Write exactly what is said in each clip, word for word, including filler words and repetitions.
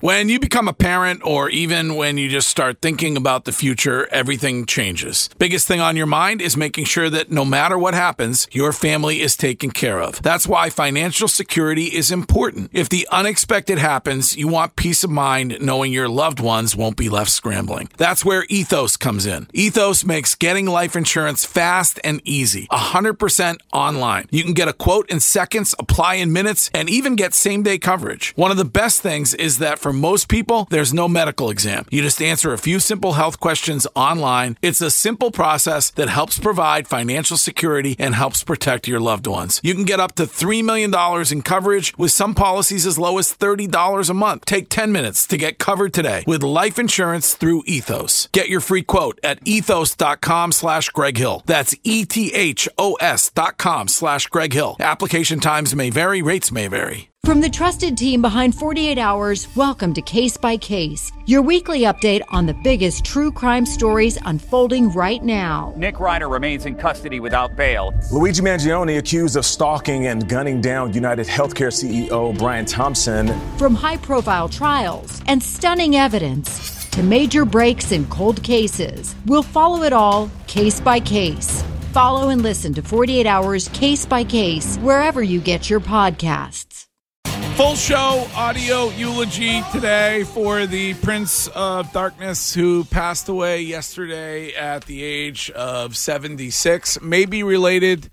When you become a parent, or even when you just start thinking about the future, everything changes. Biggest thing on your mind is making sure that no matter what happens, your family is taken care of. That's why financial security is important. If the unexpected happens, you want peace of mind knowing your loved ones won't be left scrambling. That's where Ethos comes in. Ethos makes getting life insurance fast and easy. one hundred percent online. You can get a quote in seconds, apply in minutes, and even get same-day coverage. One of the best things is that for most people, there's no medical exam. You just answer a few simple health questions online. It's a simple process that helps provide financial security and helps protect your loved ones. You can get up to three million dollars in coverage with some policies as low as thirty dollars a month. Take ten minutes to get covered today with life insurance through Ethos. Get your free quote at ethos.com slash Greg Hill. That's E-T-H-O-S dot com slash Greg Hill. Application times may vary. Rates may vary. From the trusted team behind forty-eight hours, welcome to Case by Case, your weekly update on the biggest true crime stories unfolding right now. Nick Reiner remains in custody without bail. Luigi Mangione accused of stalking and gunning down United Healthcare C E O Brian Thompson. From high-profile trials and stunning evidence to major breaks in cold cases, we'll follow it all case by case. Follow and listen to forty-eight hours Case by Case wherever you get your podcasts. Full show audio eulogy today for the Prince of Darkness who passed away yesterday at the age of seventy-six. Maybe related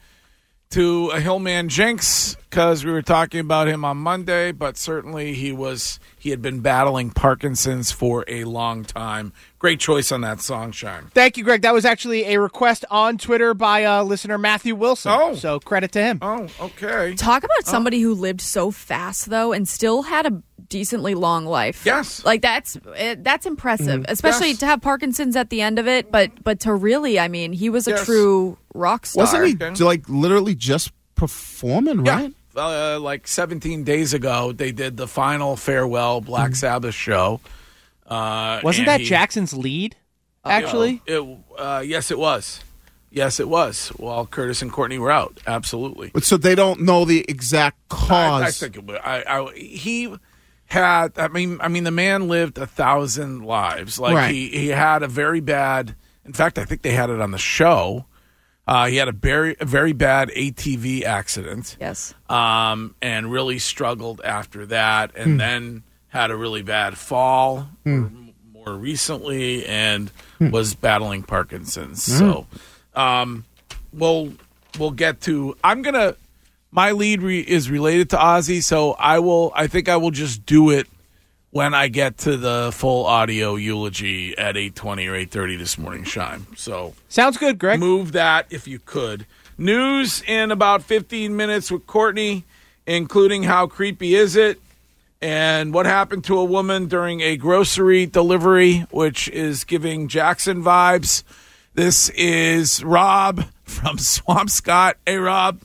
to a Hillman Jinx because we were talking about him on Monday, but certainly he was he had been battling Parkinson's for a long time. Great choice on that song, Shine. Thank you, Greg. That was actually a request on Twitter by uh, listener Matthew Wilson. Oh. So credit to him. Oh, okay. Talk about somebody oh. who lived so fast, though, and still had a decently long life. Yes. Like, that's it, that's impressive, Mm. especially Yes. to have Parkinson's at the end of it, but but to really, I mean, he was a Yes. true rock star. Wasn't he, Okay. like, literally just performing, right? Yeah. Uh, like seventeen days ago, they did the final farewell Black Sabbath show. Uh, Wasn't and that he- Jackson's lead, actually? It, uh, yes, it was. Yes, it was. While Curtis and Courtney were out, absolutely. But so they don't know the exact cause. I, I think it was. I, I, he had. I mean, I mean, the man lived a thousand lives. Like Right. he, he had a very bad. In fact, I think they had it on the show. Uh, he had a very, a very bad A T V accident. Yes. Um, and really struggled after that, and Hmm. then had a really bad fall more, more recently, and was battling Parkinson's. So, um, we'll we'll get to. I'm gonna. My lead re, is related to Ozzy, so I will. I think I will just do it when I get to the full audio eulogy at eight twenty or eight thirty this morning, Shine. So Sounds good, Greg. move that if you could. News in about fifteen minutes with Courtney, including how creepy is it and what happened to a woman during a grocery delivery, which is giving Jackson vibes. This is Rob from Swampscott. Hey, Rob.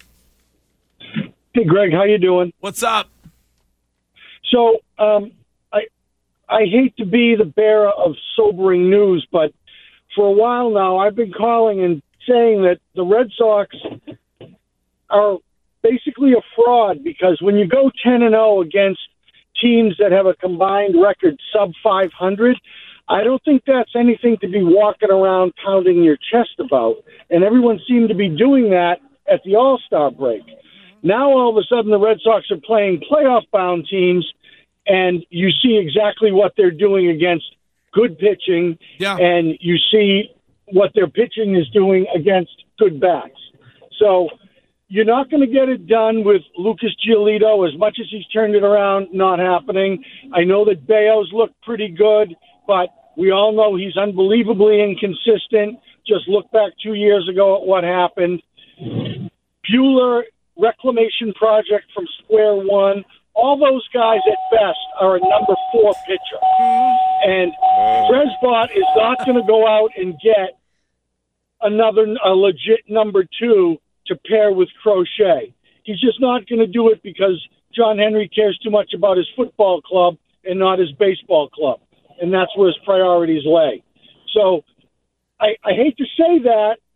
Hey, Greg, how you doing? What's up? So, um, I I hate to be the bearer of sobering news, but for a while now, I've been calling and saying that the Red Sox are basically a fraud because when you go ten and oh against teams that have a combined record sub five hundred, I don't think that's anything to be walking around pounding your chest about. And everyone seemed to be doing that at the All-Star break. Now, all of a sudden, the Red Sox are playing playoff-bound teams, and you see exactly what they're doing against good pitching, Yeah. and you see what their pitching is doing against good bats. So you're not going to get it done with Lucas Giolito. As much as he's turned it around, not happening. I know that Bayo's looked pretty good, but we all know he's unbelievably inconsistent. Just look back two years ago at what happened. Bueller, reclamation project from square one. All those guys at best are a number four pitcher. And Presbot is not going to go out and get another a legit number two to pair with Crochet. He's just not going to do it because John Henry cares too much about his football club and not his baseball club. And that's where his priorities lay. So I, I hate to say that, but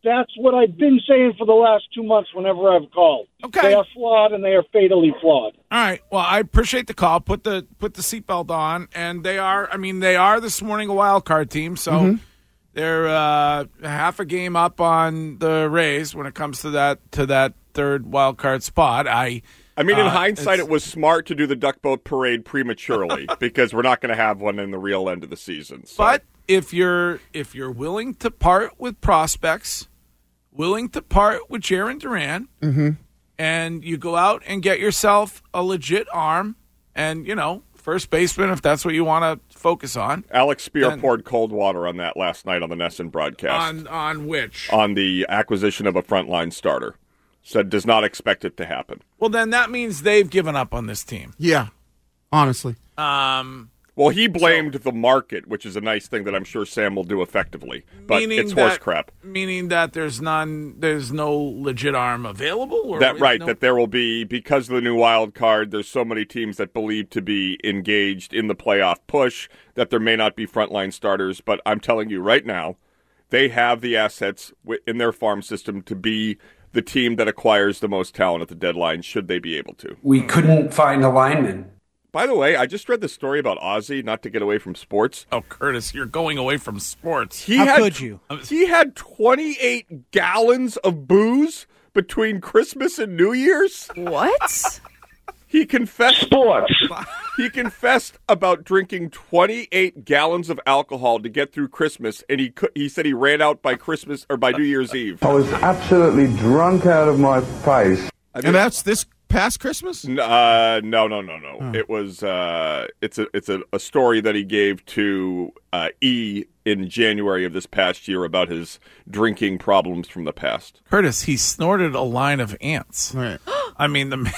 That's what I've been saying for the last two months whenever I've called. Okay. They are flawed, and they are fatally flawed. All right. Well, I appreciate the call. Put the put the seatbelt on, and they are. I mean, they are this morning a wild card team, so mm-hmm. they're uh, half a game up on the Rays when it comes to that to that third wild card spot. I. I mean, in uh, hindsight, it was smart to do the duck boat parade prematurely because we're not going to have one in the real end of the season. So. But if you're if you're willing to part with prospects, willing to part with Jarren Duran, mm-hmm. and you go out and get yourself a legit arm, and you know, first baseman if that's what you want to focus on. Alex Spear then, poured cold water on that last night on the Nesson broadcast. On on which on the acquisition of a frontline starter. Said does not expect it to happen. Well, then that means they've given up on this team. Yeah, honestly. Um, well, he blamed so, the market, which is a nice thing that I'm sure Sam will do effectively. But it's that, horse crap. Meaning that there's none, there's no legit arm available. Or that right, no? that there will be because of the new wild card. There's so many teams that believe to be engaged in the playoff push that there may not be frontline starters. But I'm telling you right now, they have the assets in their farm system to be the team that acquires the most talent at the deadline, should they be able to. We couldn't find a lineman. By the way, I just read the story about Ozzy, not to get away from sports. Oh, Curtis, you're going away from sports. He How had, could you? He had twenty-eight gallons of booze between Christmas and New Year's. What? He confessed Sports. He confessed about drinking twenty-eight gallons of alcohol to get through Christmas, and he he said he ran out by Christmas or by New Year's Eve. I was absolutely drunk out of my face. I mean, and that's this past Christmas? Uh, no, no, no, no. Oh. It was. Uh, it's a it's a, a story that he gave to uh, E in January of this past year about his drinking problems from the past. Curtis, he snorted a line of ants. Right. I mean the.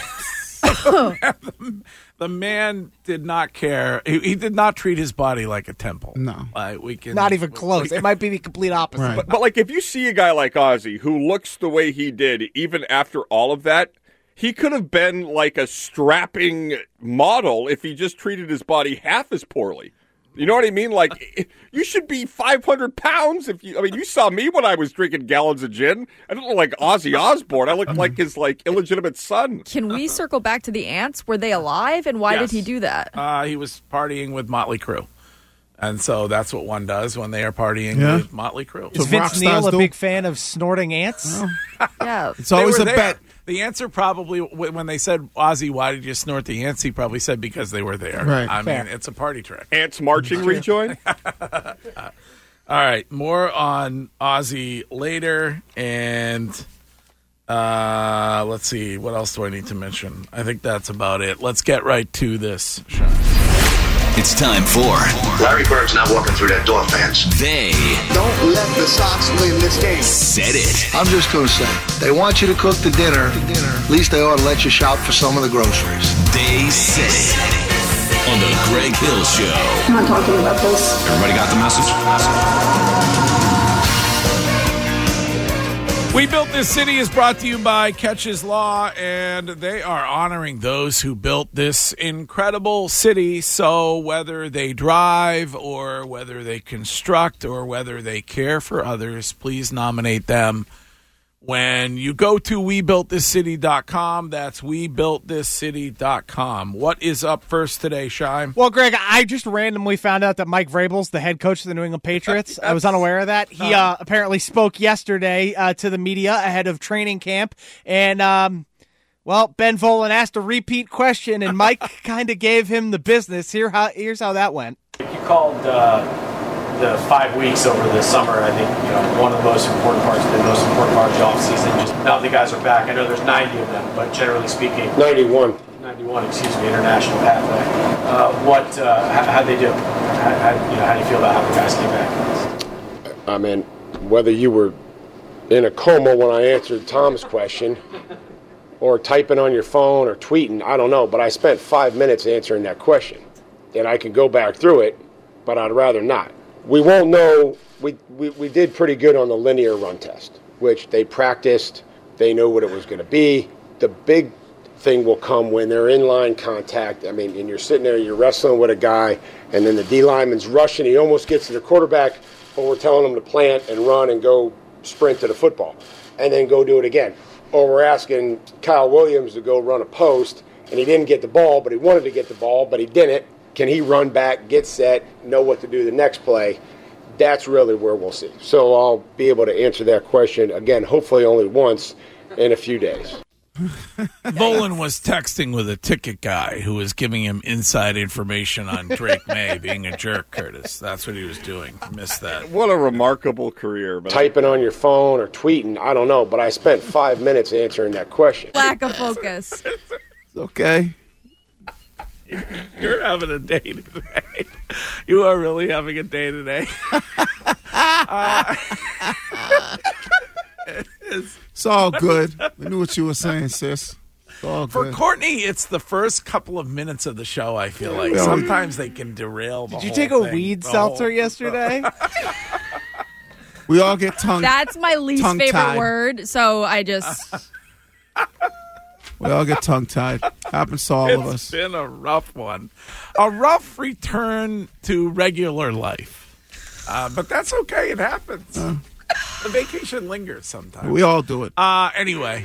the, the man did not care. He, he did not treat his body like a temple. No, uh, we can not even we, close. We, it might be the complete opposite. Right. But, but like, if you see a guy like Ozzy who looks the way he did, even after all of that, he could have been like a strapping model if he just treated his body half as poorly. You know what I mean? Like, you should be five hundred pounds if you, I mean, you saw me when I was drinking gallons of gin. I don't look like Ozzy Osbourne. I look like his, like, illegitimate son. Can we circle back to the ants? Were they alive, and why Yes. did he do that? Uh, he was partying with Motley Crue. And so that's what one does when they are partying Yeah. with Motley Crue. Is So rock Vince Neil stars a do? big fan of snorting ants? Yeah. It's always They a were bet. there. The answer probably, when they said, Ozzy, why did you snort the ants? He probably said because they were there. Right. I Fair. mean, it's a party trick. Ants marching rejoin? All right, more on Ozzy later, and uh, let's see, what else do I need to mention? I think that's about it. Let's get right to this, Sean. It's time for Larry Bird's not walking through that door, fans. They Don't let the Sox win this game. Said it. I'm just going to say, they want you to cook the dinner. At least they ought to let you shop for some of the groceries. They said it on the Greg Hill Show. I'm not talking about this. Everybody got the message? We Built This City is brought to you by Catches Law, and they are honoring those who built this incredible city. So whether they drive or whether they construct or whether they care for others, please nominate them. When you go to we built this city dot com, that's we built this city dot com. What is up first today, Shime? Well, Greg, I just randomly found out that Mike Vrabel's the head coach of the New England Patriots. I was unaware of that. He uh, apparently spoke yesterday uh, to the media ahead of training camp. And, um, well, Ben Volen asked a repeat question, and Mike kind of gave him the business. Here, how, here's how that went. You called uh, the five weeks over the summer, I think, you know, one of the most important parts, the most important part of the offseason. Just now the guys are back. I know there's ninety of them, but generally speaking, ninety-one. ninety-one, excuse me, international pathway. Uh, what? Uh, how, how'd they do? How, how, you know, how do you feel about how the guys came back? I mean, whether you were in a coma when I answered Tom's question, or typing on your phone or tweeting, I don't know, but I spent five minutes answering that question, and I could go back through it, but I'd rather not. We won't know. We, we, we did pretty good on the linear run test, which they practiced. They knew what it was going to be. The big thing will come when they're in line contact. I mean, and you're sitting there, you're wrestling with a guy, and then the D lineman's rushing. He almost gets to the quarterback, but we're telling him to plant and run and go sprint to the football and then go do it again. Or we're asking Kyle Williams to go run a post, and he didn't get the ball, but he wanted to get the ball, but he didn't. Can he run back, get set, know what to do the next play? That's really where we'll see. So I'll be able to answer that question, again, hopefully only once in a few days. Volan was texting with a ticket guy who was giving him inside information on Drake May being a jerk, Curtis. That's what he was doing. Missed that. What a remarkable career. Man. Typing on your phone or tweeting, I don't know, but I spent five minutes answering that question. Lack of focus. It's okay. You're having a day today. You are really having a day today. uh, It's all good. We knew what you were saying, sis. It's all For good. Courtney, it's the first couple of minutes of the show, I feel like. Yeah. Sometimes they can derail the Did you whole take a thing, weed the seltzer whole- yesterday? We all get tongue. That's my least tongue favorite tied. word, so I just... We all get tongue tied. Happens to all of us. It's been a rough one. A rough return to regular life. Uh, but that's okay. It happens. Uh, the vacation lingers sometimes. we all do it. Uh, anyway.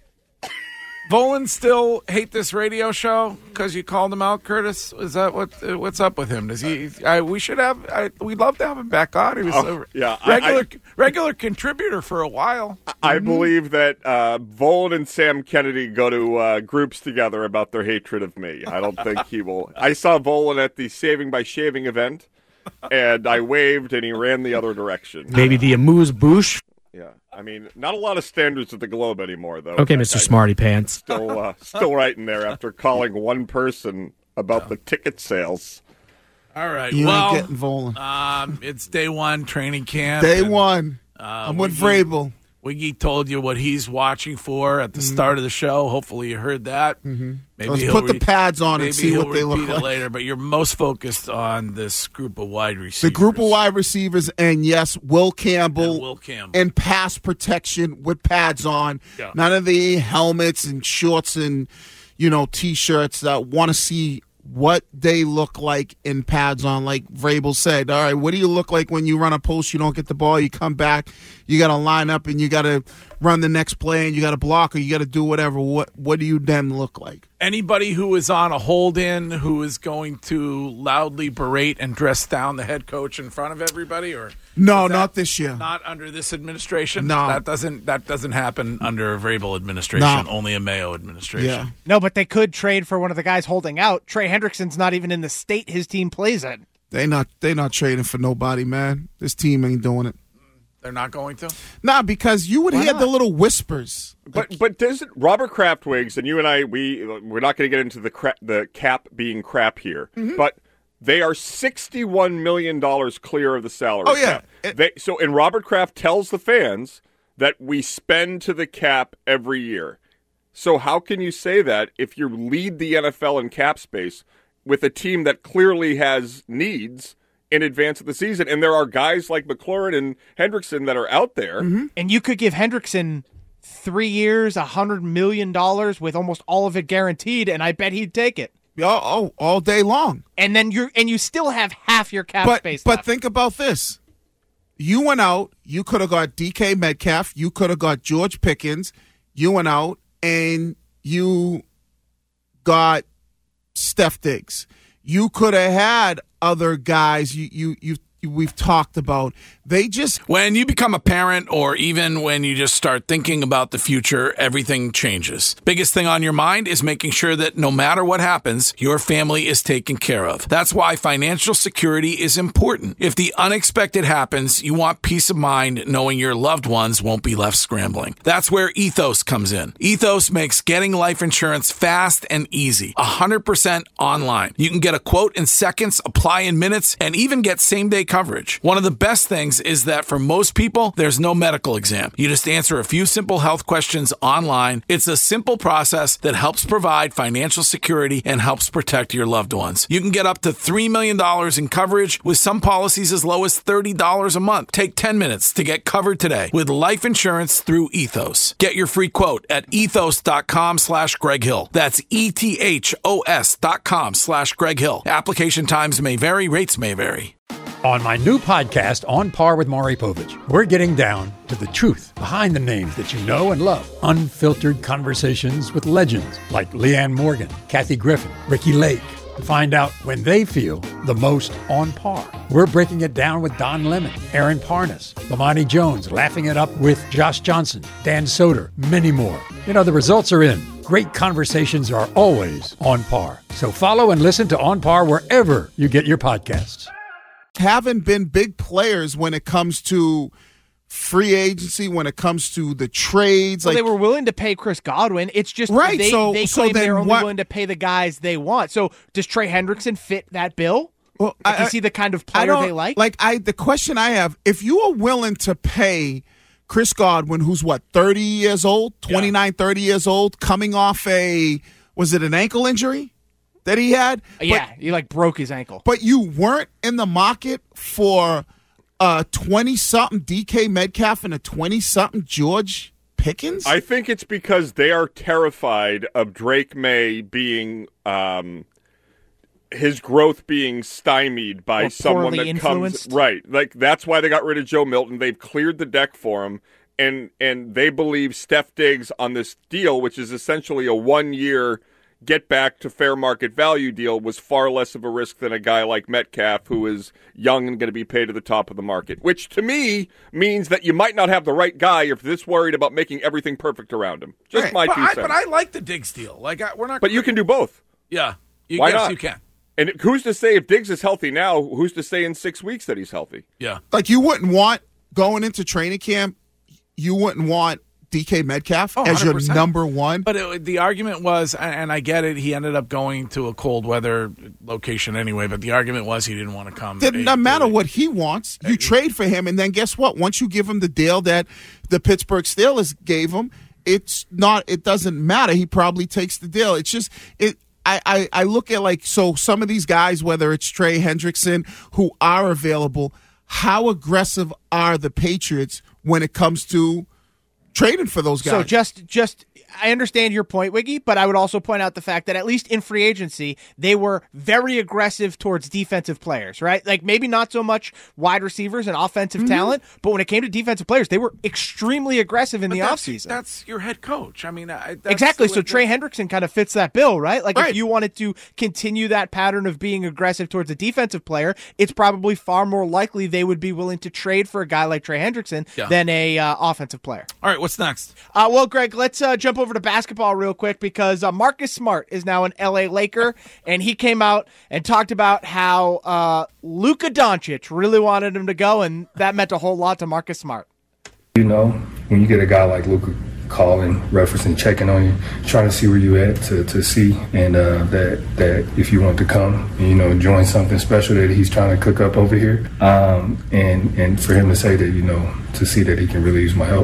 Volan still hate this radio show because you called him out, Curtis? Is that what? Uh, what's up with him? Does he? I, we should have. I, we'd love to have him back on. He was Oh, a yeah, I- regular I- regular contributor for a while. I believe that uh, Volan and Sam Kennedy go to uh, groups together about their hatred of me. I don't think he will. I saw Volan at the Saving by Shaving event, and I waved, and he ran the other direction. Maybe the amuse-bouche. Yeah, I mean, not a lot of standards at the Globe anymore, though. Okay, Mister I- Smarty Pants. Still, uh, still right in there after calling one person about the ticket sales. All right. You well, ain't getting Volan. Um, it's day one training camp. Day and, one. Uh, I'm with Wiggy- Vrabel. Wiggy told you what he's watching for at the Mhm. start of the show. Hopefully you heard that. Mm-hmm. Maybe Let's he'll put the re- pads on maybe and see he'll what they look repeat it like. later. But you're most focused on this group of wide receivers. The group of wide receivers, and yes, Will Campbell, And Will Campbell. and pass protection with pads on. Yeah. None of the helmets and shorts and, you know, T-shirts. That want to see what they look like in pads on. Like Vrabel said, all right, what do you look like when you run a post, you don't get the ball, you come back, you got to line up and you got to run the next play and you got to block or you got to do whatever. What What do you then look like? Anybody who is on a hold-in who is going to loudly berate and dress down the head coach in front of everybody, or No, is that not this year. Not under this administration. No. that doesn't that doesn't happen under a Vrabel administration. No. Only a Mayo administration. Yeah. No, but they could trade for one of the guys holding out. Trey Hendrickson's not even in the state his team plays in. They not they not trading for nobody, man. This team ain't doing it. They're not going to. Nah, because you would Why hear not? the little whispers. But but doesn't Robert Kraftwigs, and you and I, we we're not going to get into the cra- the cap being crap here, Mhm. but they are sixty-one million dollars clear of the salary Oh, yeah. cap. They, so and Robert Kraft tells the fans that we spend to the cap every year. So how can you say that if you lead the N F L in cap space with a team that clearly has needs in advance of the season? And there are guys like McLaurin and Hendrickson that are out there. And you could give Hendrickson three years, a hundred million dollars with almost all of it guaranteed, and I bet he'd take it. Oh, oh all day long. And then you're and you still have half your cap But space but left. think about this. You went out, you could have got D K Metcalf, you could have got George Pickens, you went out and you got Steph Diggs. You could have had other guys you you you we've talked about. They just When you become a parent, or even when you just start thinking about the future, everything changes. Biggest thing on your mind is making sure that no matter what happens, your family is taken care of. That's why financial security is important. If the unexpected happens, you want peace of mind knowing your loved ones won't be left scrambling. That's where Ethos comes in. Ethos makes getting life insurance fast and easy. one hundred percent online. You can get a quote in seconds, apply in minutes, and even get same-day coverage. One of the best things is that for most people, there's no medical exam. You just answer a few simple health questions online. It's a simple process that helps provide financial security and helps protect your loved ones. You can get up to three million dollars in coverage with some policies as low as thirty dollars a month. Take ten minutes to get covered today with life insurance through Ethos. Get your free quote at ethos.com slash Greg Hill. That's E-T-H-O-S dot com slash Greg Hill. Application times may vary. Rates may vary. On my new podcast, On Par with Maury Povich, we're getting down to the truth behind the names that you know and love. Unfiltered conversations with legends like Leanne Morgan, Kathy Griffin, Ricky Lake. To find out when they feel the most on par. We're breaking it down with Don Lemon, Aaron Parnas, Lamani Jones, laughing it up with Josh Johnson, Dan Soder, many more. You know, the results are in. Great conversations are always on par. So follow and listen to On Par wherever you get your podcasts. Haven't been big players when it comes to free agency, when it comes to the trades. Well, like they were willing to pay Chris Godwin. It's just right. they, so, they so claim then they're only what, willing to pay the guys they want. So does Trey Hendrickson fit that bill? Well, like, I, is he the kind of player they like? Like I, the question I have: if you are willing to pay Chris Godwin, who's what, thirty years old, twenty-nine, yeah. thirty years old, coming off a, was it an ankle injury that he had? Yeah, but, he like broke his ankle. But you weren't in the market for a twenty-something D K Metcalf and a twenty-something George Pickens? I think it's because they are terrified of Drake May being, um, his growth being stymied by or someone that influenced. comes right. Like that's why they got rid of Joe Milton. They've cleared the deck for him, and and they believe Steph Diggs on this deal, which is essentially a one-year get back to fair market value deal, was far less of a risk than a guy like Metcalf, who is young and going to be paid at the top of the market, which to me means that you might not have the right guy if this worried about making everything perfect around him. Just right. my but two I, cents. But I like the Diggs deal. Like I, we're not. But you can do both. Yeah. You, Why yes, not? you can. And who's to say if Diggs is healthy now, who's to say in six weeks that he's healthy? Yeah. Like you wouldn't want, going into training camp, you wouldn't want D K Metcalf oh, as your number one. But it, the argument was, and I get it, he ended up going to a cold weather location anyway, but the argument was he didn't want to come. It doesn't matter what he wants. You trade for him, and then guess what? Once you give him the deal that the Pittsburgh Steelers gave him, it's not. It doesn't matter. He probably takes the deal. It's just it. I, I, I look at like, so some of these guys, whether it's Trey Hendrickson, who are available, how aggressive are the Patriots when it comes to trading for those guys? So just, just, I understand your point, Wiggy, but I would also point out the fact that at least in free agency, they were very aggressive towards defensive players, right? Like maybe not so much wide receivers and offensive mm-hmm. talent, but when it came to defensive players, they were extremely aggressive in but the that's, offseason. That's your head coach. I mean, I, that's exactly. So Trey Hendrickson kind of fits that bill, right? Like right. if you wanted to continue that pattern of being aggressive towards a defensive player, it's probably far more likely they would be willing to trade for a guy like Trey Hendrickson yeah. than a uh, offensive player. All right, what's next? Uh, well, Greg, let's uh, jump over to basketball real quick because uh, Marcus Smart is now an L A Laker, and he came out and talked about how uh, Luka Doncic really wanted him to go, and that meant a whole lot to Marcus Smart. You know, when you get a guy like Luka calling, referencing, checking on you, trying to see where you at, to, to see, and uh, that that if you want to come and, you know, join something special that he's trying to cook up over here, um, and, and for him to say that, you know, to see that he can really use my help,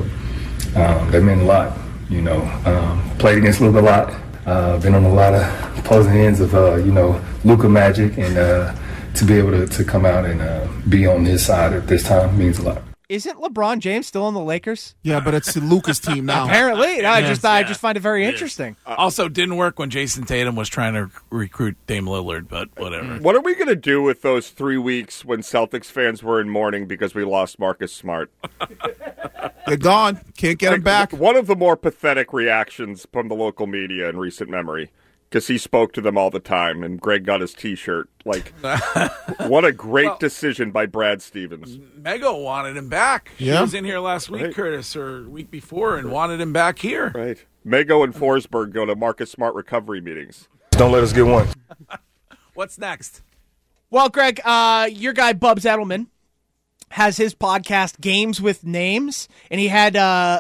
um, that meant a lot. You know, um, played against Luka a lot. Uh, been on a lot of opposing ends of, uh, you know, Luka magic, and uh, to be able to, to come out and uh, be on his side at this time means a lot. Isn't LeBron James still on the Lakers? Yeah, but it's Luka's team now. Apparently. No, I just yeah. I just find it very interesting. Uh, also, didn't work when Jason Tatum was trying to recruit Dame Lillard, but whatever. What are we going to do with those three weeks when Celtics fans were in mourning because we lost Marcus Smart? They're gone. Can't get like, him back. One of the more pathetic reactions from the local media in recent memory, because he spoke to them all the time, and Greg got his T-shirt. Like, what a great well, decision by Brad Stevens. Mego wanted him back. Yeah. He was in here last week, right. Curtis, or week before, and wanted him back here. Right. Mego and Forsberg go to Marcus Smart recovery meetings. Don't let us get one. What's next? Well, Greg, uh, your guy, Bubs Edelman, has his podcast, Games with Names, and he had uh,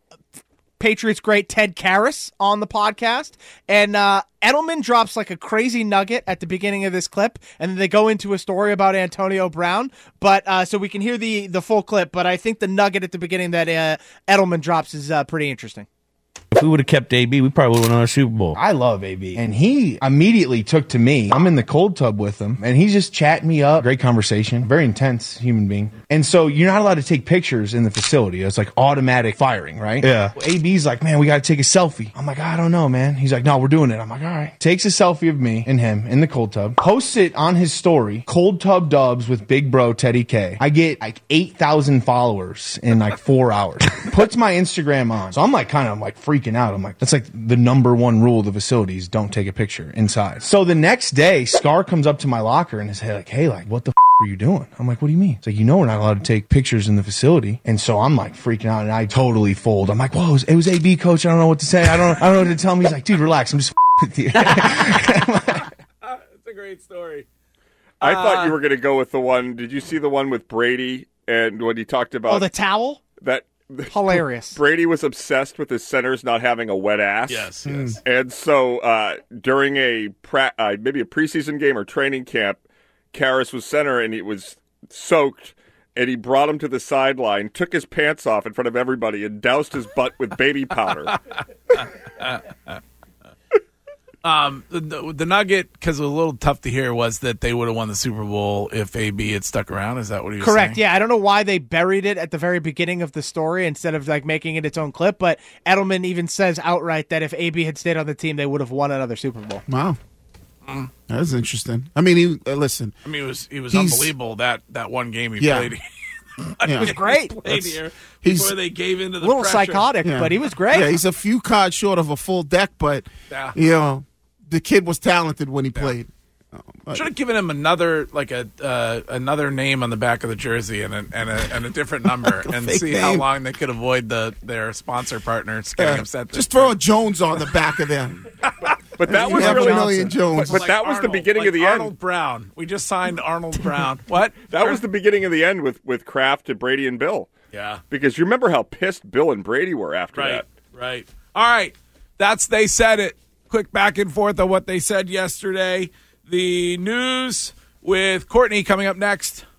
Patriots great Ted Karras on the podcast, and uh, Edelman drops like a crazy nugget at the beginning of this clip, and then they go into a story about Antonio Brown, but uh, so we can hear the, the full clip, but I think the nugget at the beginning that uh, Edelman drops is uh, pretty interesting. If we would have kept A B, we probably would have won our Super Bowl. I love A B. And he immediately took to me. I'm in the cold tub with him, and he's just chatting me up. Great conversation. Very intense human being. And so you're not allowed to take pictures in the facility. It's like automatic firing, right? Yeah. A B's like, man, we got to take a selfie. I'm like, I don't know, man. He's like, no, we're doing it. I'm like, all right. Takes a selfie of me and him in the cold tub. Posts it on his story. Cold tub dubs with big bro Teddy K. I get like eight thousand followers in like four hours. Puts my Instagram on. So I'm like kind of like freaking out. I'm like, that's like the number one rule of the facilities. Don't take a picture inside. So the next day, Scar comes up to my locker and is like, hey, like, what the f- are you doing? I'm like, what do you mean? It's like, you know, we're not allowed to take pictures in the facility. And so I'm like freaking out and I totally fold. I'm like, whoa, it was, it was A B, coach. I don't know what to say. I don't, I don't know what to tell him. He's like, dude, relax. I'm just f- with you. That's a great story. I uh, thought you were going to go with the one. Did you see the one with Brady and when he talked about Oh, the towel? that? Hilarious. Brady was obsessed with his centers not having a wet ass. Yes, yes. And so uh, during a pra- uh, maybe a preseason game or training camp, Karras was center and he was soaked. And he brought him to the sideline, took his pants off in front of everybody, and doused his butt with baby powder. Um, the, the, the nugget, because it was a little tough to hear, was that they would have won the Super Bowl if A B had stuck around. Is that what he was Correct. saying? Yeah, I don't know why they buried it at the very beginning of the story instead of like making it its own clip. But Edelman even says outright that if A B had stayed on the team, they would have won another Super Bowl. Wow. That was interesting. I mean, he, uh, listen. I mean, it was he was He's- unbelievable that that one game he Yeah. played. Yeah. It was great. Played That's- here he's- before they gave into the A little pressure. psychotic, Yeah. but he was great. Yeah, he's a few cards short of a full deck, but, Yeah. you know, the kid was talented when he played. Should have given him another like a uh, another name on the back of the jersey and a, and a, and a different number and fake see how name. long they could avoid the their sponsor partners getting Yeah. upset. Just throw a Jones on the back of them. But that You was have a really million Jones. But, but Like that was the Arnold, beginning like of the Arnold end. Brown. We just signed Arnold Brown. What? That was the beginning of the end with with Kraft and Brady and Bill. Yeah. Because you remember how pissed Bill and Brady were after Right. that. Right. All right. That's They Said It. Quick back and forth on what they said yesterday. The news with Courtney coming up next.